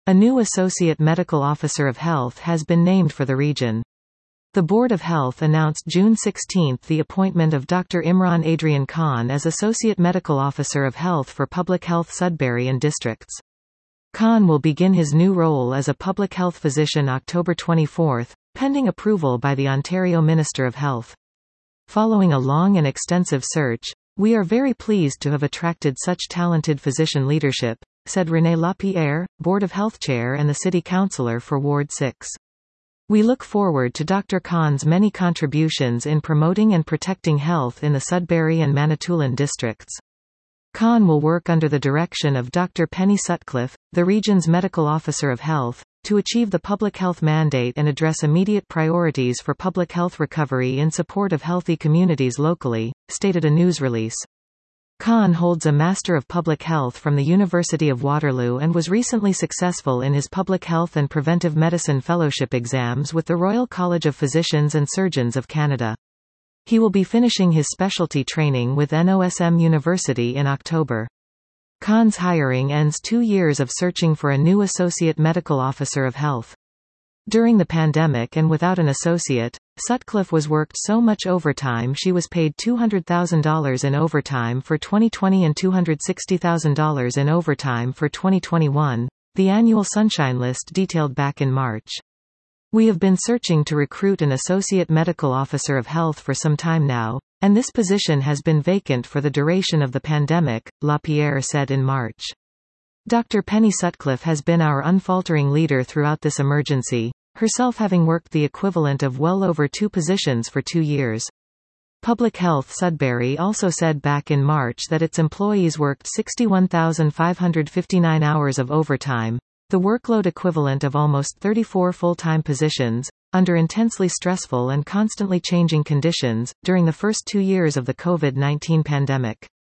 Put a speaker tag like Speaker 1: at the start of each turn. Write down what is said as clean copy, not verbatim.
Speaker 1: A new Associate Medical Officer of Health has been named for the region. The Board of Health announced June 16 the appointment of Dr. Imran Adrian Khan as Associate Medical Officer of Health for Public Health Sudbury and Districts. Khan will begin his new role as a public health physician October 24, pending approval by the Ontario Minister of Health. Following a long and extensive search, we are very pleased to have attracted such talented physician leadership, said René Lapierre, Board of Health Chair and the City Councillor for Ward 6. We look forward to Dr. Khan's many contributions in promoting and protecting health in the Sudbury and Manitoulin districts. Khan will work under the direction of Dr. Penny Sutcliffe, the region's Medical Officer of Health, to achieve the public health mandate and address immediate priorities for public health recovery in support of healthy communities locally, stated a news release. Khan holds a Master of Public Health from the University of Waterloo and was recently successful in his Public Health and Preventive Medicine Fellowship exams with the Royal College of Physicians and Surgeons of Canada. He will be finishing his specialty training with NOSM University in October. Khan's hiring ends 2 years of searching for a new Associate Medical Officer of Health. During the pandemic and without an associate, Sutcliffe was worked so much overtime she was paid $200,000 in overtime for 2020 and $260,000 in overtime for 2021, the annual Sunshine List detailed back in March. We have been searching to recruit an Associate Medical Officer of Health for some time now, and this position has been vacant for the duration of the pandemic, Lapierre said in March. Dr. Penny Sutcliffe has been our unfaltering leader throughout this emergency, herself having worked the equivalent of well over 2 positions for 2 years. Public Health Sudbury also said back in March that its employees worked 61,559 hours of overtime, the workload equivalent of almost 34 full-time positions, under intensely stressful and constantly changing conditions, during the first 2 years of the COVID-19 pandemic.